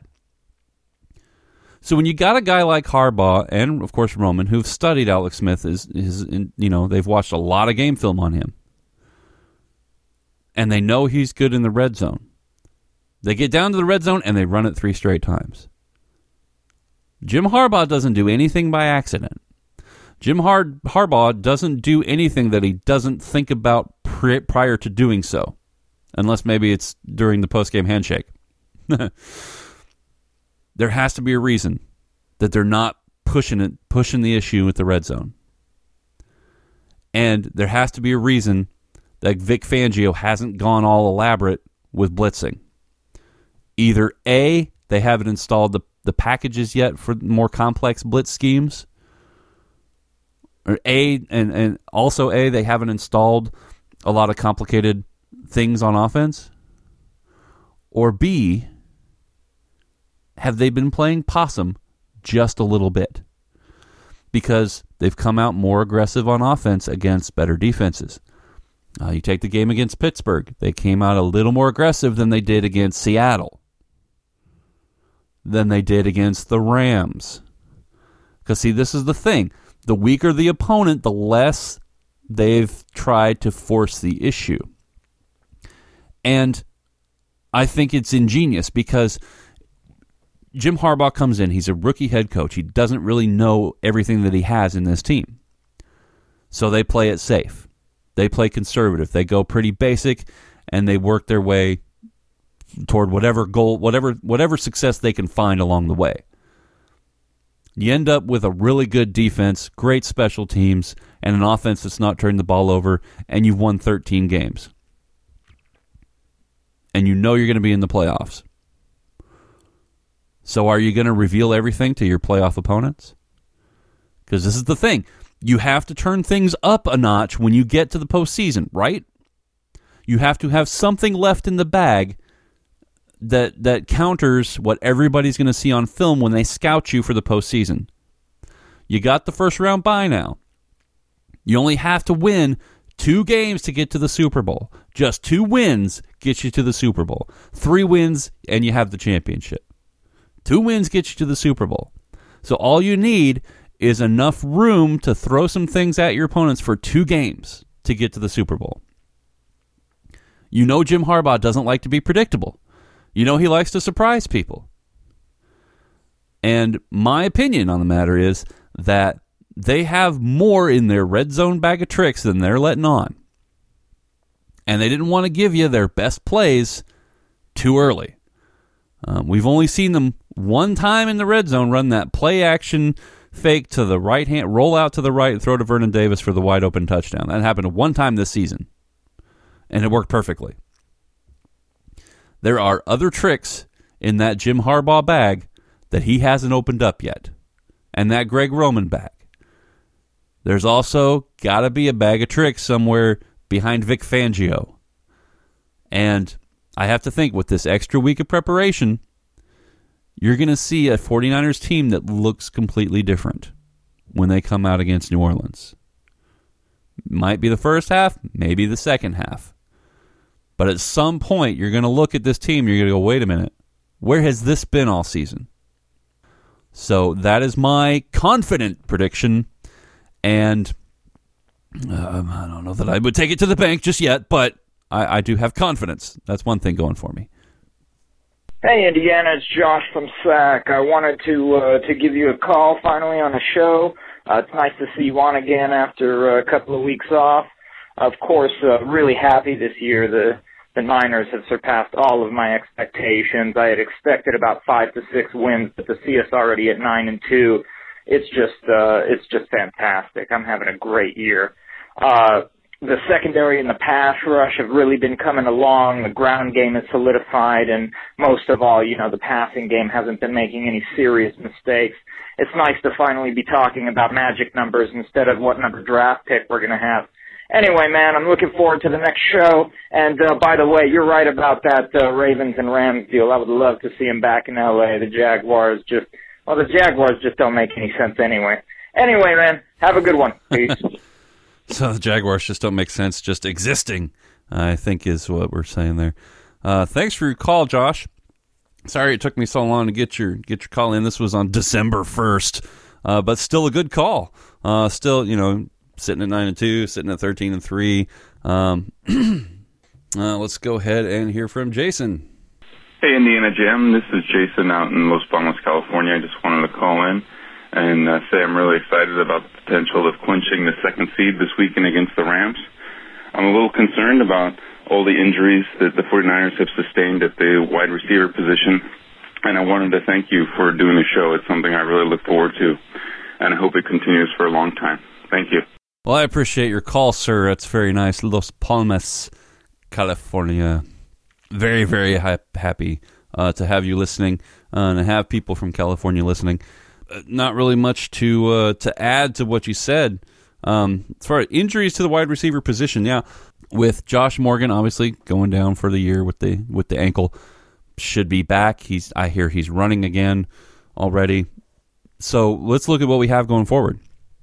So when you got a guy like Harbaugh and, of course, Roman, who've studied Alex Smith, is is you know they've watched a lot of game film on him, and they know he's good in the red zone. They get down to the red zone and they run it three straight times. Jim Harbaugh doesn't do anything by accident. Jim Har- Harbaugh doesn't do anything that he doesn't think about pri- prior to doing so, unless maybe it's during the post-game handshake. There has to be a reason that they're not pushing it, pushing the issue with the red zone. And there has to be a reason that Vic Fangio hasn't gone all elaborate with blitzing. Either A, they haven't installed the, the packages yet for more complex blitz schemes, or A, and, and also A, they haven't installed a lot of complicated things on offense, or B, have they been playing possum just a little bit? Because they've come out more aggressive on offense against better defenses. Uh, you take the game against Pittsburgh. They came out a little more aggressive than they did against Seattle, than they did against the Rams. Because, see, this is the thing. The weaker the opponent, the less they've tried to force the issue. And I think it's ingenious because Jim Harbaugh comes in. He's a rookie head coach. He doesn't really know everything that he has in this team. So they play it safe. They play conservative. They go pretty basic, and they work their way toward whatever goal, whatever whatever success they can find along the way. You end up with a really good defense, great special teams, and an offense that's not turning the ball over, and you've won thirteen games. And you know you're going to be in the playoffs. So are you going to reveal everything to your playoff opponents? Because this is the thing. You have to turn things up a notch when you get to the postseason, right? You have to have something left in the bag that that counters what everybody's going to see on film when they scout you for the postseason. You got the first round bye now. You only have to win two games to get to the Super Bowl. Just two wins get you to the Super Bowl. Three wins and you have the championship. Two wins get you to the Super Bowl. So all you need is enough room to throw some things at your opponents for two games to get to the Super Bowl. You know Jim Harbaugh doesn't like to be predictable. You know he likes to surprise people. And my opinion on the matter is that they have more in their red zone bag of tricks than they're letting on. And they didn't want to give you their best plays too early. Um, we've only seen them one time in the red zone run that play action fake to the right hand, roll out to the right, and throw to Vernon Davis for the wide open touchdown. That happened one time this season, and it worked perfectly. There are other tricks in that Jim Harbaugh bag that he hasn't opened up yet, and that Greg Roman bag. There's also got to be a bag of tricks somewhere behind Vic Fangio. And I have to think, with this extra week of preparation, you're going to see a 49ers team that looks completely different when they come out against New Orleans. Might be the first half, maybe the second half. But at some point, you're going to look at this team, you're going to go, wait a minute, where has this been all season? So that is my confident prediction. And um, I don't know that I would take it to the bank just yet, but I, I do have confidence. That's one thing going for me. Hey, Indiana, it's Josh from Sac. I wanted to uh, to give you a call finally on the show. Uh, it's nice to see you on again after a couple of weeks off. Of course, uh, really happy this year. The the Niners have surpassed all of my expectations. I had expected about five to six wins, but to see us already at nine and two, it's just uh, it's just fantastic. I'm having a great year. Uh, The secondary and the pass rush have really been coming along. The ground game is solidified, and most of all, you know, the passing game hasn't been making any serious mistakes. It's nice to finally be talking about magic numbers instead of what number draft pick we're going to have. Anyway, man, I'm looking forward to the next show. And uh, by the way, you're right about that uh, Ravens and Rams deal. I would love to see him back in L A. The Jaguars just, well, the Jaguars just don't make any sense anyway. Anyway, man, have a good one. Peace. So the Jaguars just don't make sense just existing, I think is what we're saying there. Uh, thanks for your call, Josh. Sorry it took me so long to get your get your call in. This was on December first, uh, but still a good call. Uh, still, you know, sitting at nine and two, sitting at thirteen and three. Um, uh, let's go ahead and hear from Jason. Hey, Indiana Jam. This is Jason out in Los Banos, California. I just wanted to call in and uh, say I'm really excited about the potential of clinching the second seed this weekend against the Rams. I'm a little concerned about all the injuries that the 49ers have sustained at the wide receiver position, and I wanted to thank you for doing the show. It's something I really look forward to, and I hope it continues for a long time. Thank you. Well, I appreciate your call, sir. That's very nice. Los Palmas, California. Very, very ha- happy uh, to have you listening uh, and to have people from California listening. Not really much to uh, to add to what you said. Um, as far as injuries to the wide receiver position, yeah, with Josh Morgan obviously going down for the year with the with the ankle, should be back. He's I hear he's running again already. So let's look at what we have going forward.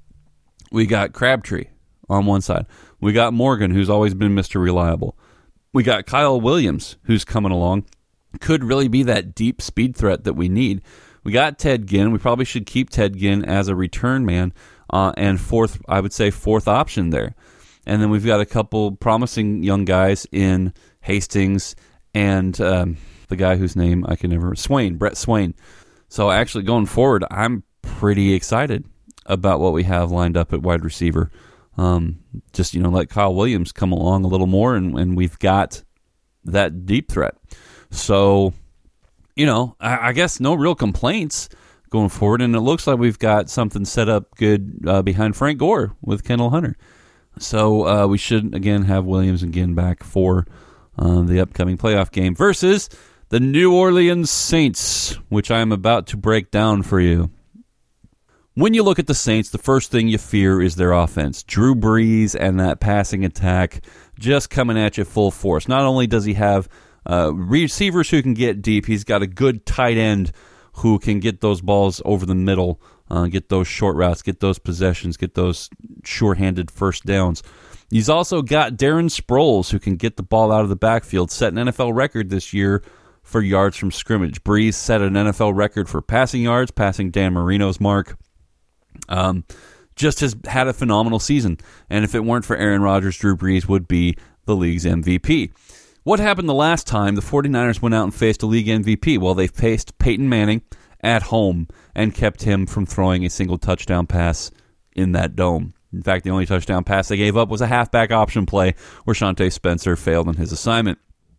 We got Crabtree on one side. We got Morgan, who's always been Mister Reliable. We got Kyle Williams, who's coming along. Could really be that deep speed threat that we need. We got Ted Ginn. We probably should keep Ted Ginn as a return man uh, and fourth, I would say, fourth option there. And then we've got a couple promising young guys in Hastings and um, the guy whose name I can never, Swain, Brett Swain. So actually going forward, I'm pretty excited about what we have lined up at wide receiver. Um, just, you know, let Kyle Williams come along a little more, and, and we've got that deep threat. So, you know, I, I guess no real complaints going forward, and it looks like we've got something set up good uh, behind Frank Gore with Kendall Hunter. So uh, we should, again, have Williams and Ginn back for uh, the upcoming playoff game versus the New Orleans Saints, which I'm about to break down for you. When you look at the Saints, the first thing you fear is their offense. Drew Brees and that passing attack just coming at you full force. Not only does he have uh, receivers who can get deep, he's got a good tight end who can get those balls over the middle, uh, get those short routes, get those possessions, get those sure-handed first downs. He's also got Darren Sproles who can get the ball out of the backfield, set an N F L record this year for yards from scrimmage. Brees set an N F L record for passing yards, passing Dan Marino's mark. Um, just has had a phenomenal season. And if it weren't for Aaron Rodgers, Drew Brees would be the league's M V P. What happened the last time the 49ers went out and faced a league M V P? Well, they faced Peyton Manning at home and kept him from throwing a single touchdown pass in that dome. In fact, the only touchdown pass they gave up was a halfback option play where Shante Spencer failed on his assignment.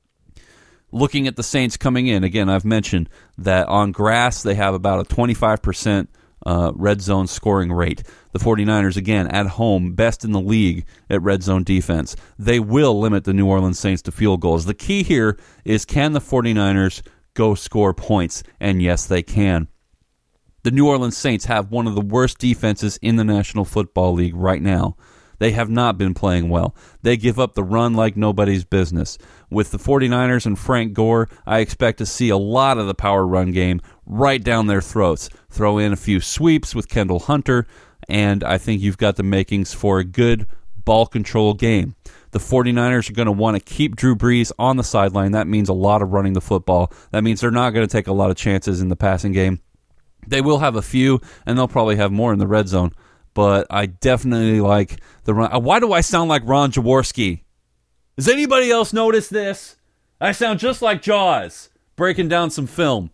Looking at the Saints coming in, again, I've mentioned that on grass they have about a twenty-five percent Uh, red zone scoring rate. The 49ers, again, at home, best in the league at red zone defense. They will limit the New Orleans Saints to field goals. The key here is, can the 49ers go score points? And yes, they can. The New Orleans Saints have one of the worst defenses in the National Football League right now. They have not been playing well. They give up the run like nobody's business. With the 49ers and Frank Gore, I expect to see a lot of the power run game right down their throats. Throw in a few sweeps with Kendall Hunter, and I think you've got the makings for a good ball control game. The 49ers are going to want to keep Drew Brees on the sideline. That means a lot of running the football. That means they're not going to take a lot of chances in the passing game. They will have a few, and they'll probably have more in the red zone. But I definitely like the run. Why do I sound like Ron Jaworski? Does anybody else notice this? I sound just like Jaws breaking down some film.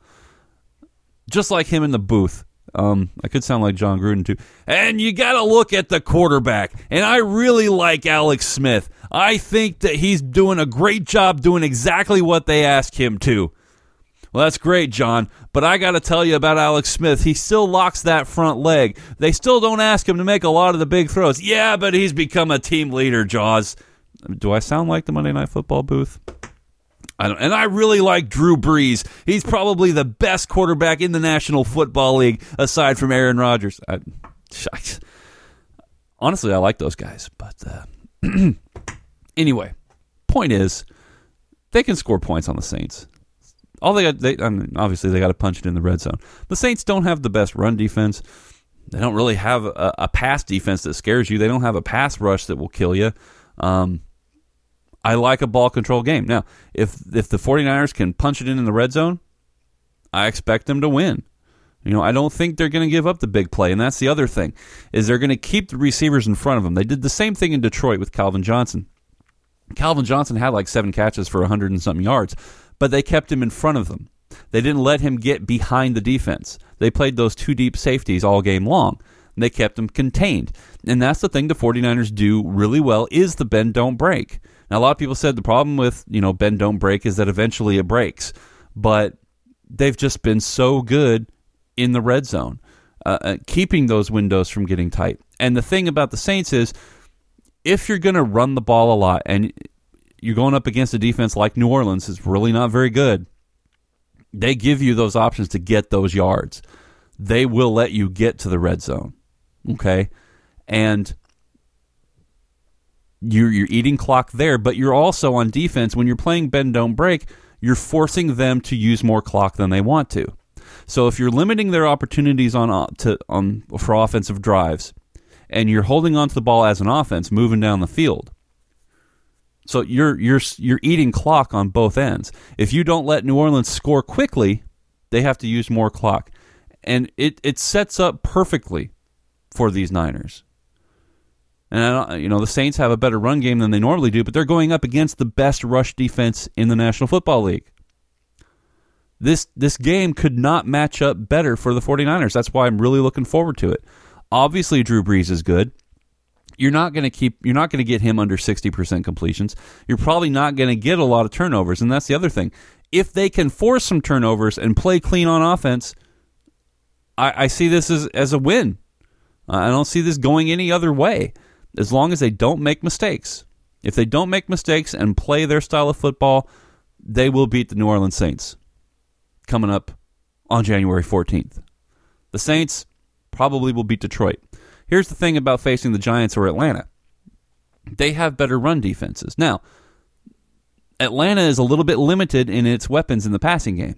Just like him in the booth. Um, I could sound like John Gruden, too. And you got to look at the quarterback. And I really like Alex Smith. I think that he's doing a great job doing exactly what they asked him to. Well, that's great, John, but I got to tell you about Alex Smith. He still locks that front leg. They still don't ask him to make a lot of the big throws. Yeah, but he's become a team leader, Jaws. Do I sound like the Monday Night Football booth? I don't. And I really like Drew Brees. He's probably the best quarterback in the National Football League, aside from Aaron Rodgers. I, I, honestly, I like those guys. But uh, anyway, point is, they can score points on the Saints. All they got, they, I mean, obviously, they got to punch it in the red zone. The Saints don't have the best run defense. They don't really have a, a pass defense that scares you. They don't have a pass rush that will kill you. Um, I like a ball control game. Now, if if the 49ers can punch it in in the red zone, I expect them to win. You know, I don't think they're going to give up the big play, and that's the other thing, is they're going to keep the receivers in front of them. They did the same thing in Detroit with Calvin Johnson. Calvin Johnson had like seven catches for one hundred and something yards, but they kept him in front of them. They didn't let him get behind the defense. They played those two deep safeties all game long. And they kept him contained. And that's the thing the 49ers do really well, is the bend, don't break. Now, a lot of people said the problem with, you know, bend, don't break is that eventually it breaks. But they've just been so good in the red zone, uh, keeping those windows from getting tight. And the thing about the Saints is, if you're going to run the ball a lot and you're going up against a defense like New Orleans, is really not very good, they give you those options to get those yards. They will let you get to the red zone, okay? And you're, you're eating clock there, but you're also on defense. When you're playing bend, don't break, you're forcing them to use more clock than they want to. So if you're limiting their opportunities on to on for offensive drives, and you're holding onto the ball as an offense, moving down the field, so you're you're you're eating clock on both ends. If you don't let New Orleans score quickly, they have to use more clock, and it it sets up perfectly for these Niners. And I don't, you know, the Saints have a better run game than they normally do, but they're going up against the best rush defense in the National Football League. This this game could not match up better for the 49ers. That's why I'm really looking forward to it. Obviously, Drew Brees is good. You're not going to keep. You're not going to get him under sixty percent completions. You're probably not going to get a lot of turnovers, and that's the other thing. If they can force some turnovers and play clean on offense, I, I see this as as a win. I don't see this going any other way. As long as they don't make mistakes. If they don't make mistakes and play their style of football, they will beat the New Orleans Saints coming up on January fourteenth. The Saints probably will beat Detroit. Here's the thing about facing the Giants or Atlanta. They have better run defenses. Now, Atlanta is a little bit limited in its weapons in the passing game.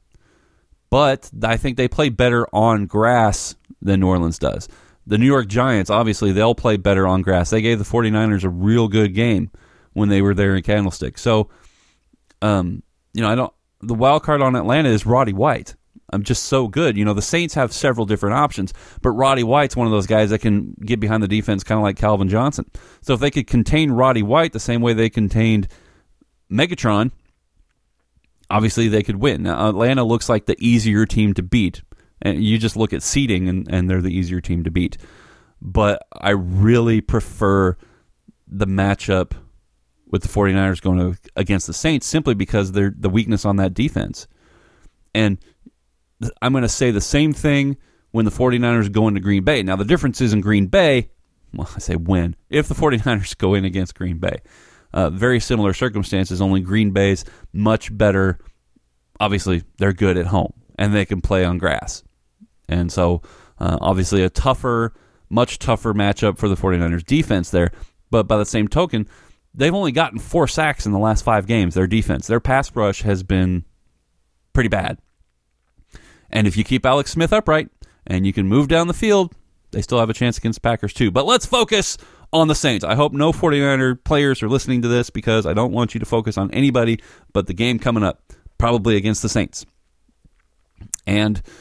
But I think they play better on grass than New Orleans does. The New York Giants, obviously, they'll play better on grass. They gave the 49ers a real good game when they were there in Candlestick. So, um, you know, I don't. The wild card on Atlanta is Roddy White. I'm just so good. You know, the Saints have several different options, but Roddy White's one of those guys that can get behind the defense kind of like Calvin Johnson. So if they could contain Roddy White the same way they contained Megatron, obviously they could win. Now, Atlanta looks like the easier team to beat. And you just look at seeding, and, and they're the easier team to beat. But I really prefer the matchup with the 49ers going to, against the Saints simply because they're the weakness on that defense. And I'm going to say the same thing when the 49ers go into Green Bay. Now, the difference is in Green Bay, well, I say when, if the 49ers go in against Green Bay. Uh, very similar circumstances, only Green Bay's much better. Obviously, they're good at home, and they can play on grass. And so, uh, obviously, a tougher, much tougher matchup for the 49ers defense there. But by the same token, they've only gotten four sacks in the last five games, their defense. Their pass rush has been pretty bad. And if you keep Alex Smith upright and you can move down the field, they still have a chance against Packers too. But let's focus on the Saints. I hope no 49er players are listening to this because I don't want you to focus on anybody but the game coming up, probably against the Saints. And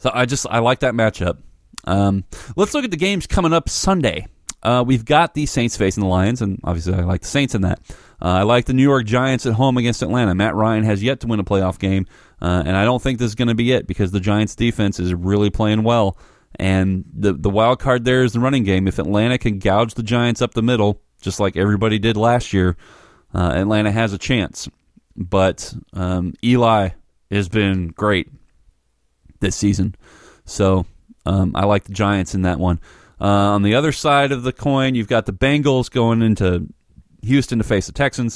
So I just I like that matchup. Um, let's look at the games coming up Sunday. Uh, we've got the Saints facing the Lions, and obviously I like the Saints in that. Uh, I like the New York Giants at home against Atlanta. Matt Ryan has yet to win a playoff game, uh, and I don't think this is going to be it because the Giants' defense is really playing well. And the the wild card there is the running game. If Atlanta can gouge the Giants up the middle, just like everybody did last year, uh, Atlanta has a chance. But um, Eli has been great this season. So um, I like the Giants in that one. Uh, on the other side of the coin, you've got the Bengals going into Houston to face the Texans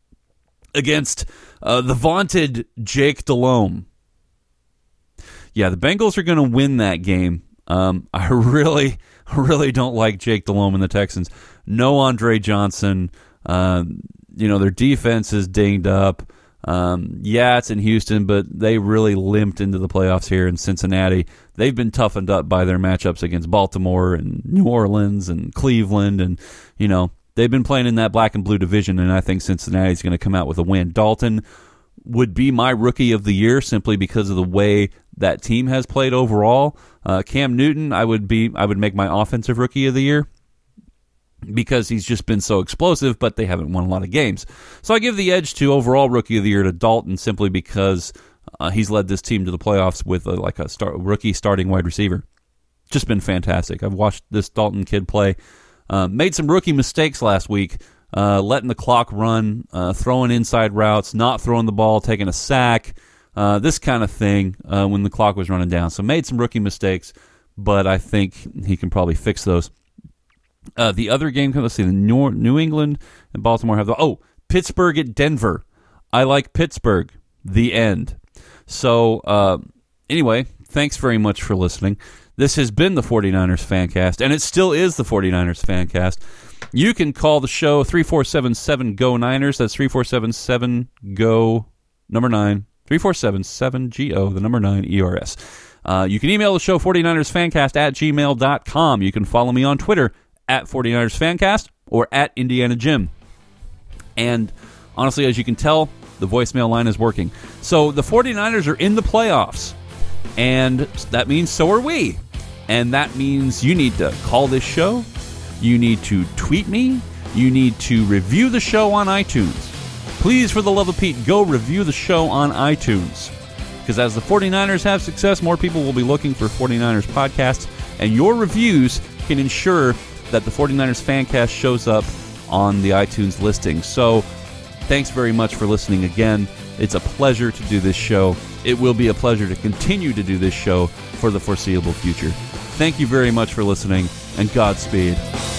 against uh, the vaunted Jake Delhomme. Yeah, the Bengals are going to win that game. Um, I really, really don't like Jake Delhomme and the Texans. No Andre Johnson. Uh, you know, their defense is dinged up. Um, yeah, it's in Houston, but they really limped into the playoffs here in Cincinnati. They've been toughened up by their matchups against Baltimore and New Orleans and Cleveland, and, you know, they've been playing in that black and blue division, and I think Cincinnati's going to come out with a win. Dalton would be my rookie of the year simply because of the way that team has played overall. Uh, Cam Newton, I would be, I would make my offensive rookie of the year because he's just been so explosive, but they haven't won a lot of games. So I give the edge to overall rookie of the year to Dalton simply because uh, he's led this team to the playoffs with a, like a start, rookie starting wide receiver. Just been fantastic. I've watched this Dalton kid play. Uh, made some rookie mistakes last week, uh, letting the clock run, uh, throwing inside routes, not throwing the ball, taking a sack, uh, this kind of thing uh, when the clock was running down. So made some rookie mistakes, but I think he can probably fix those. Uh, the other game, let's see, the New, New England and Baltimore have the, oh, Pittsburgh at Denver. I like Pittsburgh. The end. So, uh, anyway, thanks very much for listening. This has been the 49ers Fancast, and it still is the 49ers Fancast. You can call the show three four seven seven G O Niners. That's three four seven seven G O, number nine, three four seven seven G O, the number nine, E R S. Uh, you can email the show, 49ers Fancast at gmail dot com. You can follow me on Twitter, at 49ers Fancast, or at Indiana Jim. And honestly, as you can tell, the voicemail line is working. So the 49ers are in the playoffs, and that means so are we. And that means you need to call this show, you need to tweet me, you need to review the show on iTunes. Please, for the love of Pete, go review the show on iTunes. Because as the 49ers have success, more people will be looking for 49ers podcasts, and your reviews can ensure that the 49ers Fancast shows up on the iTunes listing. So thanks very much for listening again. It's a pleasure to do this show. It will be a pleasure to continue to do this show for the foreseeable future. Thank you very much for listening, and Godspeed.